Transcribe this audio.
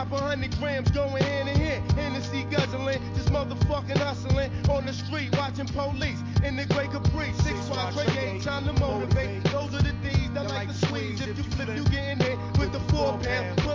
Drop 100 grams going hand in hand. Hennessy guzzling, just motherfucking hustling. On the street watching police in the Grey Capri. 6 Trey ain't time to motivate. Those are the D's that like to squeeze. If you flip, you getting hit with the 4 pound.